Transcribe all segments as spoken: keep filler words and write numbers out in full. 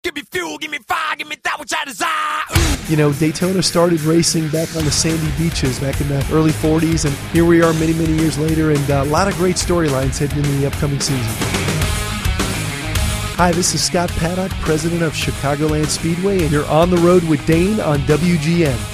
Give me fuel, give me fire, give me that which I desire. You know, Daytona started racing back on the sandy beaches back in the early forties, and here we are many, many years later, and uh, a lot of great storylines heading into the upcoming season. Hi, this is Scott Paddock, president of Chicagoland Speedway, and you're on the road with Dane on W G N.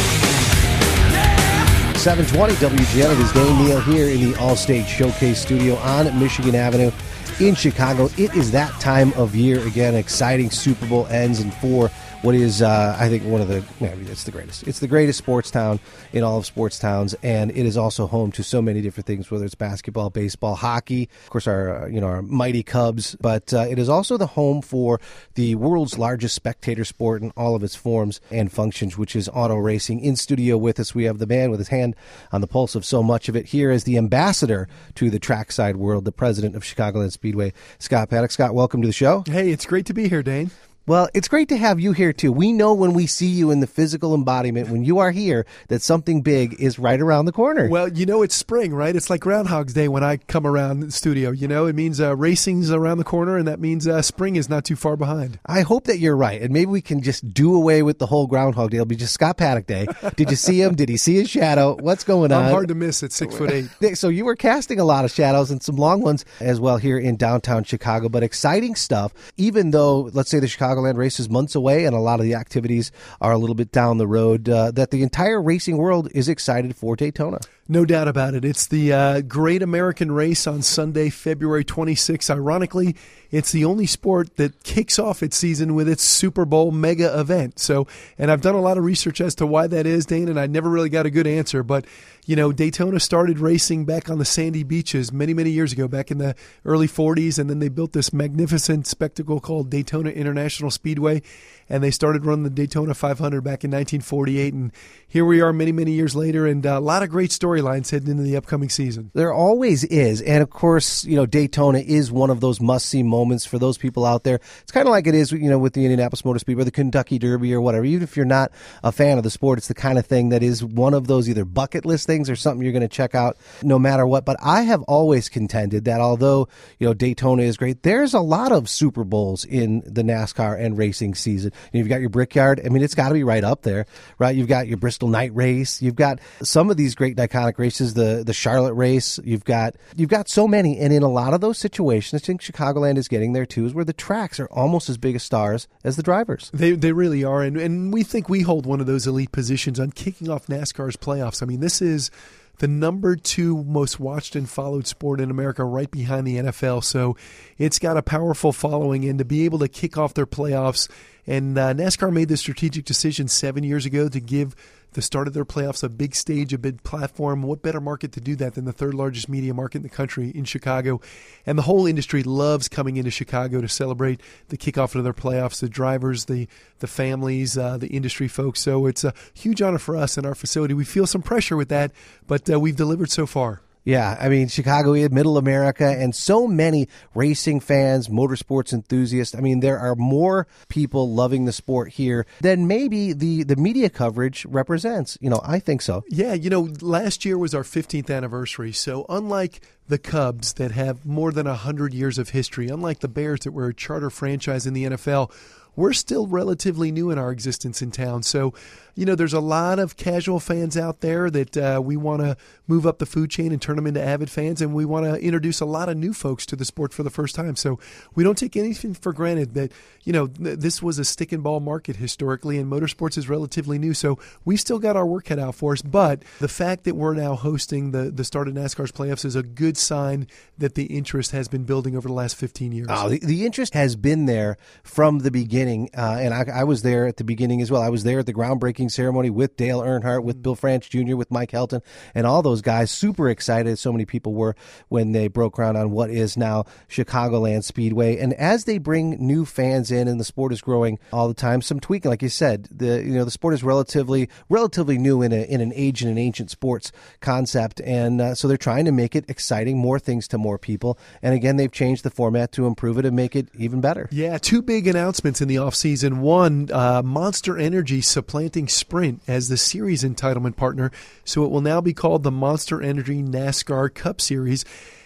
seven twenty W G N. It is Dane Neal here in the Allstate Showcase studio on Michigan Avenue in Chicago. It is that time of year again. Exciting Super Bowl ends in four. What is, uh, I think, one of the, I mean, it's the greatest. It's the greatest sports town in all of sports towns, and it is also home to so many different things, whether it's basketball, baseball, hockey, of course, our, uh, you know, our mighty Cubs, but uh, it is also the home for the world's largest spectator sport in all of its forms and functions, which is auto racing. In studio with us, we have the man with his hand on the pulse of so much of it. Here is the ambassador to the trackside world, the president of Chicagoland Speedway, Scott Paddock. Scott, welcome to the show. Hey, it's great to be here, Dane. Well, it's great to have you here, too. We know when we see you in the physical embodiment, when you are here, that something big is right around the corner. Well, you know, it's spring, right? It's like Groundhog's Day when I come around the studio. You know, it means uh, racing's around the corner, and that means uh, spring is not too far behind. I hope that you're right, and maybe we can just do away with the whole Groundhog Day. It'll be just Scott Paddock Day. Did you see him? Did he see his shadow? What's going on? I'm hard to miss at six foot eight. So you were casting a lot of shadows and some long ones as well here in downtown Chicago, but exciting stuff, even though, let's say, the Chicagoland race is months away and a lot of the activities are a little bit down the road, uh, that the entire racing world is excited for Daytona. No doubt about it. It's the uh, Great American Race on Sunday, February twenty-sixth. Ironically, it's the only sport that kicks off its season with its Super Bowl mega event. So, and I've done a lot of research as to why that is, Dane, and I never really got a good answer. But, you know, Daytona started racing back on the sandy beaches many, many years ago, back in the early forties, and then they built this magnificent spectacle called Daytona International Speedway, and they started running the Daytona five hundred back in nineteen forty-eight, and here we are many, many years later, and a lot of great storylines heading into the upcoming season. There always is, and of course, you know, Daytona is one of those must-see moments for those people out there. It's kind of like it is, you know, with the Indianapolis Motor Speedway, or the Kentucky Derby or whatever. Even if you're not a fan of the sport, it's the kind of thing that is one of those either bucket list things or something you're going to check out no matter what. But I have always contended that although, you know, Daytona is great, there's a lot of Super Bowls in the NASCAR and racing season. You know, you've got your Brickyard. I mean, it's got to be right up there, right? You've got your Bristol Night Race. You've got some of these great iconic races, the the Charlotte race. You've got you've got so many, and in a lot of those situations, I think Chicagoland is getting there too, is where the tracks are almost as big a stars as the drivers. They they really are, and and we think we hold one of those elite positions on kicking off NASCAR's playoffs. I mean, this is the number two most watched and followed sport in America, right behind the N F L. So it's got a powerful following, and to be able to kick off their playoffs, and uh, NASCAR made the strategic decision seven years ago to give the start of their playoffs a big stage, a big platform. What better market to do that than the third largest media market in the country, in Chicago? And the whole industry loves coming into Chicago to celebrate the kickoff of their playoffs, the drivers, the the families, uh, the industry folks. So it's a huge honor for us and our facility. We feel some pressure with that, but uh, we've delivered so far. Yeah, I mean, Chicago, middle America, and so many racing fans, motorsports enthusiasts. I mean, there are more people loving the sport here than maybe the, the media coverage represents. You know, I think so. Yeah, you know, last year was our fifteenth anniversary. So unlike the Cubs that have more than one hundred years of history, unlike the Bears that were a charter franchise in the N F L, we're still relatively new in our existence in town. So, you know, there's a lot of casual fans out there that uh, we want to move up the food chain and turn them into avid fans, and we want to introduce a lot of new folks to the sport for the first time. So we don't take anything for granted that, you know, th- this was a stick and ball market historically, and motorsports is relatively new. So we still got our work cut out for us, but the fact that we're now hosting the, the start of NASCAR's playoffs is a good sign that the interest has been building over the last fifteen years. Oh, the, the interest has been there from the beginning, uh, and I, I was there at the beginning as well. I was there at the groundbreaking ceremony with Dale Earnhardt, with Bill France Junior, with Mike Helton, and all those guys. Super excited, so many people were, when they broke ground on what is now Chicagoland Speedway. And as they bring new fans in, and the sport is growing all the time, some tweaking, like you said, the you know the sport is relatively relatively new in a in an age and an ancient sports concept, and uh, so they're trying to make it exciting, more things to more people. And again, they've changed the format to improve it and make it even better. Yeah, two big announcements in the offseason. One, uh, Monster Energy supplanting Sprint as the series entitlement partner, so it will now be called the Monster Energy NASCAR Cup Series.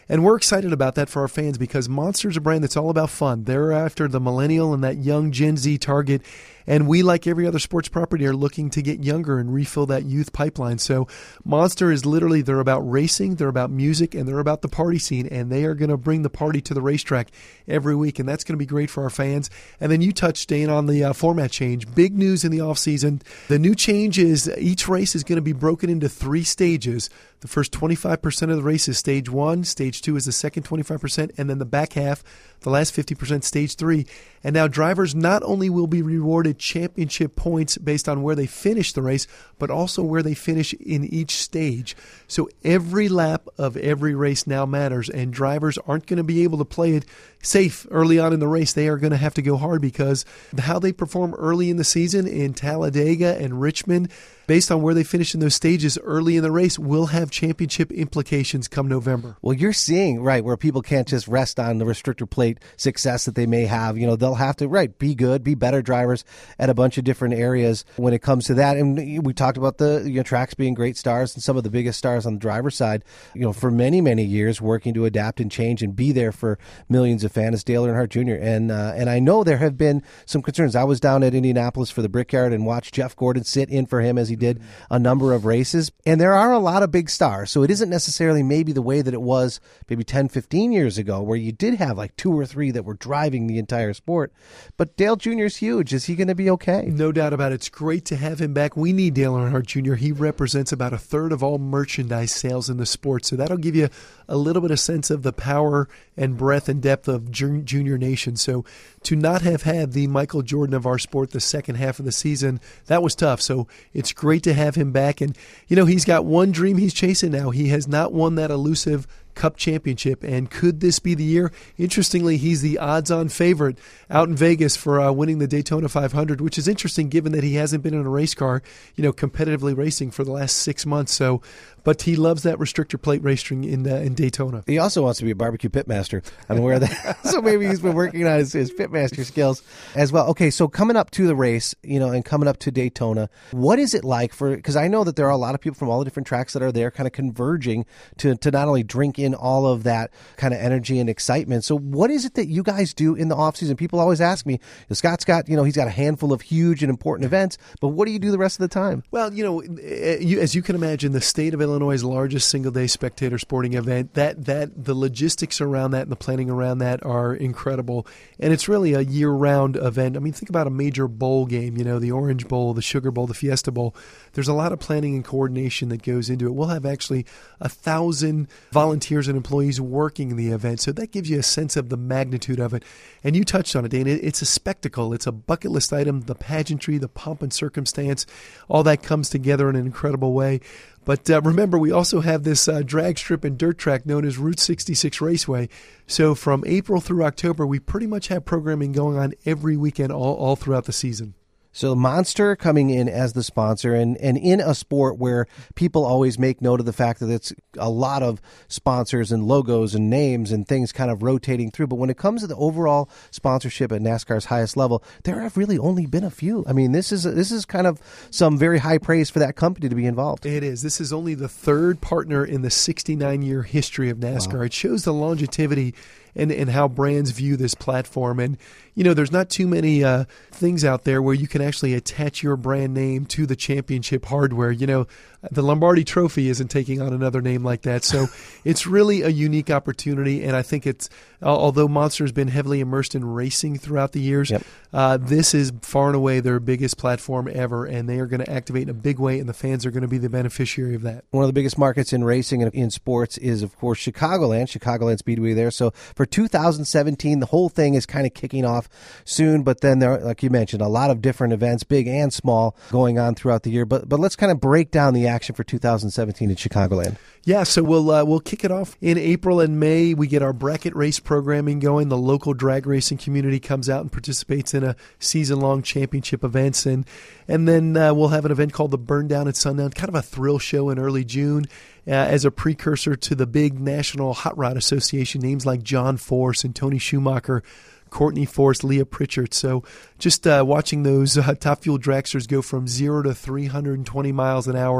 And we're excited about that for our fans because Monster's a brand that's all about fun. They're after the millennial and that young Gen Z target. And we, like every other sports property, are looking to get younger and refill that youth pipeline. So Monster is literally, they're about racing, they're about music, and they're about the party scene. And they are going to bring the party to the racetrack every week. And that's going to be great for our fans. And then you touched, Dane, on the uh, format change. Big news in the offseason. The new change is each race is going to be broken into three stages. The first twenty-five percent of the race is stage one. Stage two is the second twenty-five percent. And then the back half, the last fifty percent, stage three. And now drivers not only will be rewarded championship points based on where they finish the race, but also where they finish in each stage. So every lap of every race now matters, and drivers aren't going to be able to play it safe early on in the race. They are going to have to go hard because how they perform early in the season in Talladega and Richmond, based on where they finish in those stages early in the race, will have championship implications come November. Well, you're seeing, right, where people can't just rest on the restrictor plate success that they may have. You know, they'll have to, right, be good, be better drivers at a bunch of different areas when it comes to that. And we talked about the you know, tracks being great stars and some of the biggest stars on the driver's side, you know, for many, many years working to adapt and change and be there for millions of fans, Dale Earnhardt Junior And, uh, and I know there have been some concerns. I was down at Indianapolis for the Brickyard and watched Jeff Gordon sit in for him as he did a number of races. And there are a lot of big stars. So it isn't necessarily maybe the way that it was maybe ten, fifteen years ago where you did have like two or three that were driving the entire sport. But Dale Junior's huge. Is he going to be okay? No doubt about it. It's great to have him back. We need Dale Earnhardt Junior He represents about a third of all merchandise sales in the sport. So that'll give you a little bit of sense of the power and breadth and depth of Junior Nation. So to not have had the Michael Jordan of our sport the second half of the season, that was tough. So it's great to have him back. And, you know, he's got one dream he's chasing now. He has not won that elusive Cup championship, and could this be the year? Interestingly, he's the odds-on favorite out in Vegas for uh, winning the Daytona five hundred, which is interesting given that he hasn't been in a race car, you know, competitively racing for the last six months. So, but he loves that restrictor plate racing in uh, in Daytona. He also wants to be a barbecue pitmaster. I'm aware of that. So maybe he's been working on his, his pitmaster skills as well. Okay, so coming up to the race, you know, and coming up to Daytona, what is it like for? Because I know that there are a lot of people from all the different tracks that are there, kind of converging to to not only drink in all of that kind of energy and excitement. So what is it that you guys do in the off season? People always ask me, Scott's got, you know, he's got a handful of huge and important events, but what do you do the rest of the time? Well, you know, as you can imagine, the state of Illinois' largest single day spectator sporting event, that, that the logistics around that and the planning around that are incredible. And it's really a year round event. I mean, think about a major bowl game, you know, the Orange Bowl, the Sugar Bowl, the Fiesta Bowl. There's a lot of planning and coordination that goes into it. We'll have actually a thousand volunteers and employees working the event. So that gives you a sense of the magnitude of it. And you touched on it, Dane. It's a spectacle. It's a bucket list item. The pageantry, the pomp and circumstance, all that comes together in an incredible way. But uh, remember, we also have this uh, drag strip and dirt track known as Route sixty-six Raceway. So from April through October, we pretty much have programming going on every weekend all, all throughout the season. So Monster coming in as the sponsor, and, and in a sport where people always make note of the fact that it's a lot of sponsors and logos and names and things kind of rotating through. But when it comes to the overall sponsorship at NASCAR's highest level, there have really only been a few. I mean, this is this is kind of some very high praise for that company to be involved. It is. This is only the third partner in the sixty-nine year history of NASCAR. Wow. It shows the longevity and, and how brands view this platform. And, you know, there's not too many uh, things out there where you can actually attach your brand name to the championship hardware. You know, the Lombardi Trophy isn't taking on another name like that. So it's really a unique opportunity. And I think it's, although Monster has been heavily immersed in racing throughout the years, yep. uh, this is far and away their biggest platform ever. And they are going to activate in a big way, and the fans are going to be the beneficiary of that. One of the biggest markets in racing and in sports is, of course, Chicagoland, Chicagoland Speedway there. So for two thousand seventeen, the whole thing is kind of kicking off soon. But then there, like you mentioned, a lot of different events, big and small, going on throughout the year. But but let's kind of break down the action for two thousand seventeen in Chicagoland. Yeah, so we'll uh, we'll kick it off in April and May. We get our bracket race programming going. The local drag racing community comes out and participates in a season-long championship events, and and then uh, we'll have an event called the Burn Down at Sundown, kind of a thrill show in early June. Uh, as a precursor to the big National Hot Rod Association, names like John Force and Tony Schumacher, Courtney Force, Leah Pritchard. So just uh, watching those uh, Top Fuel dragsters go from zero to three hundred twenty miles an hour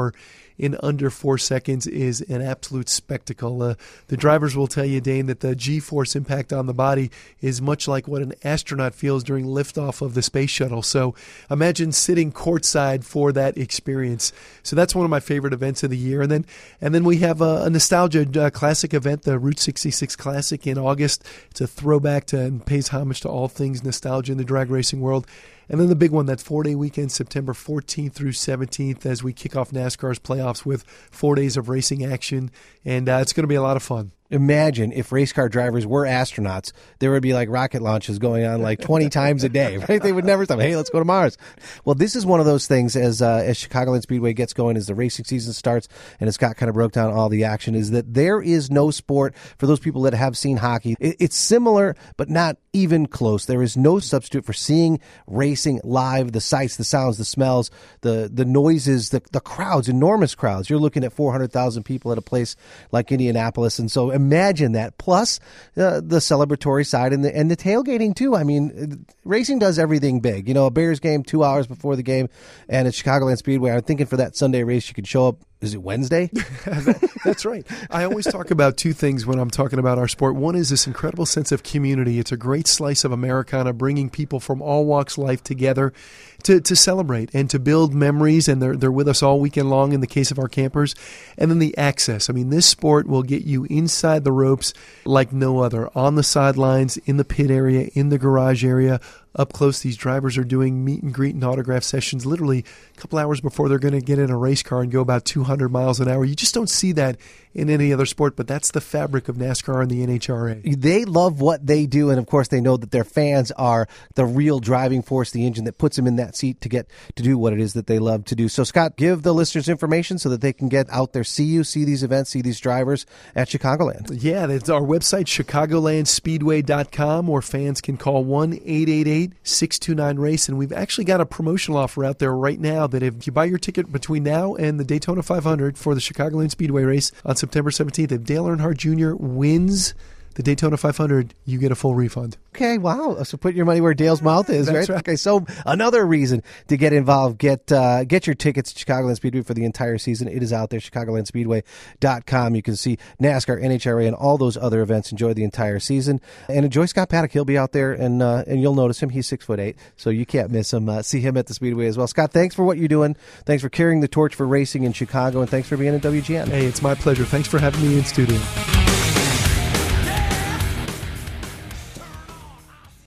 in under four seconds is an absolute spectacle. Uh, the drivers will tell you, Dane, that the G-force impact on the body is much like what an astronaut feels during liftoff of the space shuttle. So imagine sitting courtside for that experience. So that's one of my favorite events of the year. And then and then we have a, a nostalgia uh, classic event, the Route sixty-six Classic in August. It's a throwback to and pays homage to all things nostalgia in the drag racing world. And then the big one, that four-day weekend, September fourteenth through seventeenth, as we kick off NASCAR's playoffs with four days of racing action. And uh, it's going to be a lot of fun. Imagine if race car drivers were astronauts, there would be like rocket launches going on like twenty times a day, right? They would never stop. Hey, let's go to Mars. Well, this is one of those things as uh, as Chicagoland Speedway gets going, as the racing season starts, and as Scott kind of broke down all the action, is that there is no sport, for those people that have seen hockey, it, it's similar, but not even close. There is no substitute for seeing racing live, the sights, the sounds, the smells, the, the noises, the, the crowds, enormous crowds. You're looking at four hundred thousand people at a place like Indianapolis, and so imagine that, plus uh, the celebratory side and the and the tailgating too. I mean, racing does everything big. You know, a Bears game two hours before the game, and at Chicagoland Speedway, I'm thinking for that Sunday race, you could show up. Is it Wednesday? That's right. I always talk about two things when I'm talking about our sport. One is this incredible sense of community. It's a great slice of Americana, bringing people from all walks of life together to, to celebrate and to build memories, and they're, they're with us all weekend long in the case of our campers. And then the access. I mean, this sport will get you inside the ropes like no other, on the sidelines, in the pit area, in the garage area. Up close, these drivers are doing meet and greet and autograph sessions literally a couple hours before they're going to get in a race car and go about two hundred miles an hour. You just don't see that in any other sport, but that's the fabric of NASCAR and the N H R A. They love what they do, and of course they know that their fans are the real driving force, the engine that puts them in that seat to get to do what it is that they love to do. So Scott, give the listeners information so that they can get out there, see you, see these events, see these drivers at Chicagoland. Yeah, that's our website, chicagoland speedway dot com, or fans can call one eight eight eight, six two nine, race, and we've actually got a promotional offer out there right now that if you buy your ticket between now and the Daytona five hundred for the Chicagoland Speedway race on September seventeenth, if Dale Earnhardt Junior wins the Daytona five hundred, you get a full refund. Okay, wow. So put your money where Dale's mouth is, That's right? right. Okay, so another reason to get involved. Get uh, get your tickets to Chicagoland Speedway for the entire season. It is out there, chicagoland speedway dot com. You can see NASCAR, N H R A, and all those other events. Enjoy the entire season. And enjoy Scott Paddock. He'll be out there, and uh, and you'll notice him. He's six foot eight, so you can't miss him. Uh, see him at the Speedway as well. Scott, thanks for what you're doing. Thanks for carrying the torch for racing in Chicago, and thanks for being at W G N. Hey, it's my pleasure. Thanks for having me in studio.